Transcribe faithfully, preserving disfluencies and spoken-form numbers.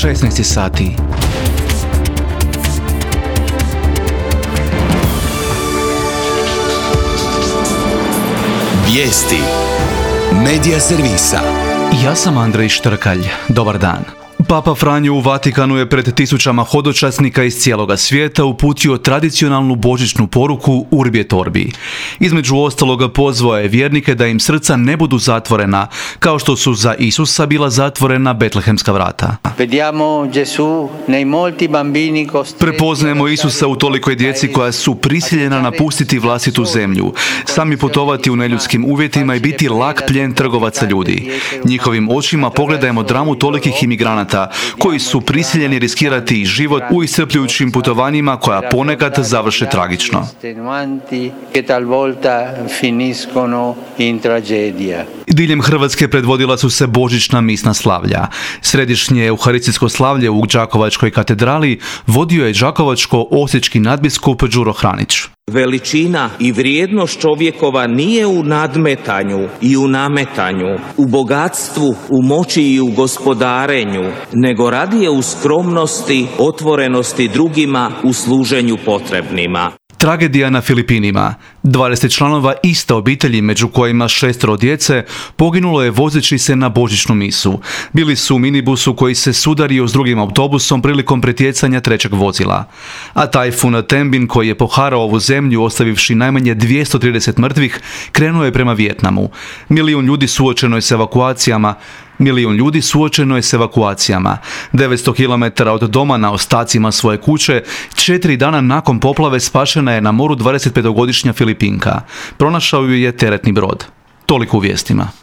šesnaest sati. Vijesti Medija servisa. Ja sam Andrej Štrkalj. Dobar dan. Papa Franjo u Vatikanu je pred tisućama hodočasnika iz cijeloga svijeta uputio tradicionalnu božićnu poruku Urbi et Orbi. Između ostaloga pozvao je vjernike da im srca ne budu zatvorena, kao što su za Isusa bila zatvorena betlehemska vrata. Prepoznajemo Isusa u tolikoj djeci koja su prisiljena napustiti vlastitu zemlju, sami putovati u neljudskim uvjetima i biti lak plijen trgovaca ljudi. Njihovim očima pogledajmo dramu tolikih imigranata koji su prisiljeni riskirati život u iscrpljujućim putovanjima koja ponekad završe tragično. Diljem Hrvatske predvodila su se božićna misna slavlja. Središnje euharistijsko slavlje u Đakovačkoj katedrali vodio je đakovačko-osječki nadbiskup Đuro Hranić. Veličina i vrijednost čovjekova nije u nadmetanju i u nametanju, u bogatstvu, u moći i u gospodarenju, nego radije u skromnosti, otvorenosti drugima, u služenju potrebnima. Tragedija na Filipinima. dvadeset članova iste obitelji, među kojima šestero djece, poginulo je vozeći se na božićnu misu. Bili su u minibusu koji se sudario s drugim autobusom prilikom pretjecanja trećeg vozila. A tajfun Tembin, koji je poharao ovu zemlju ostavivši najmanje dvjesto trideset mrtvih, krenuo je prema Vijetnamu. Milijun ljudi suočeno je s evakuacijama. Milijun ljudi suočeno je s evakuacijama. devetsto kilometara od doma na ostacima svoje kuće, četiri dana nakon poplave spašena je na moru dvadesetpetogodišnja Filipinka. Pronašao ju je teretni brod. Toliko u vijestima.